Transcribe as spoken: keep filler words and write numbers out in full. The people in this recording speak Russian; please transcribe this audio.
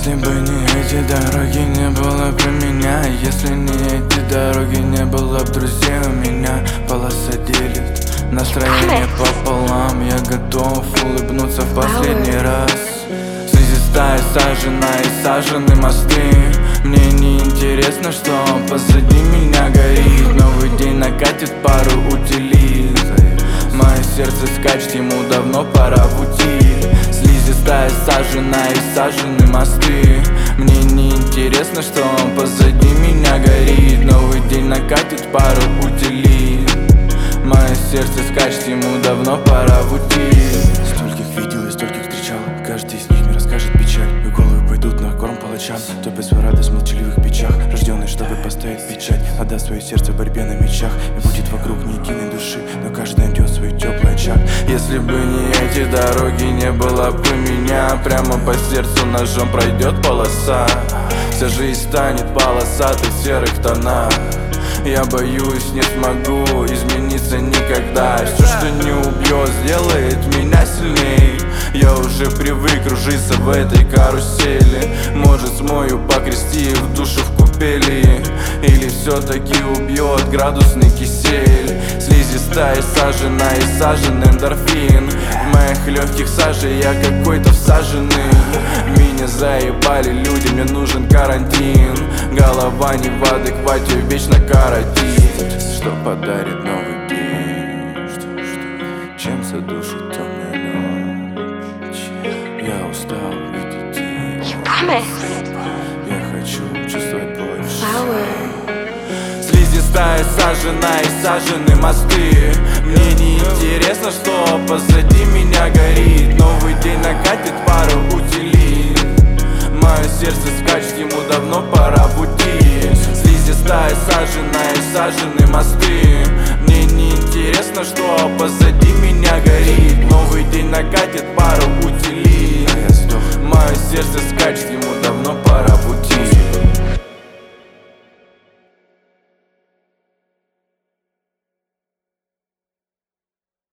Если бы не эти дороги, не было бы меня. Если не эти дороги, не было бы друзей у меня. Полоса делит настроение пополам. Я готов улыбнуться в последний раз. Слизистая сажена и сажены мосты. Мне не интересно, что позади меня горит. Новый день накатит пару утилит. Мое сердце скачет, ему давно пора в утиль. Слизистая сажена и сажены мосты. Мне не интересно, что позади меня горит. Новый день накатит пару утилит. Мое сердце скачет, ему давно пора в утиль. Стольких видел и стольких встречал, каждый из них мне расскажет печаль. И головы пойдут на корм палачам, топит свой радость в молчаливых печах. Рожденный, чтобы поставить печать, отдаст свое сердце в борьбе на мечах. И будет вокруг ни единой души, но каждый найдет свой теплый очаг. Если бы не эти дороги, не было бы меня. Прямо по сердцу ножом пройдет полоса. Вся жизнь станет полосатой в серых тонах. Я боюсь, не смогу измениться никогда. Все, что не убьет, сделает меня сильней. Я уже привык кружиться в этой карусели. Может, смою покрести в душу в купели. Или все-таки убьет градусный кисель. Слизистая сажена и сажен эндорфин. В моих легких сажи я какой-то всаженный. Меня заебали люди, мне нужен карантин. Голова не в адеквате, вечно каратит. Что подарит новый день? Чем задушит темная ночь? Я устал видеть день. Я хочу чувствовать больше. Слизистая сажена и сажены мосты. Мне не интересно, что позади меня горит. Новый день накатит пару утилит. Мое сердце скачет, ему давно пора в утиль. Слизистая сажена и сажены мосты. Мне не интересно, что позади меня горит. Новый день накатит пару утилит. Мое сердце скачет,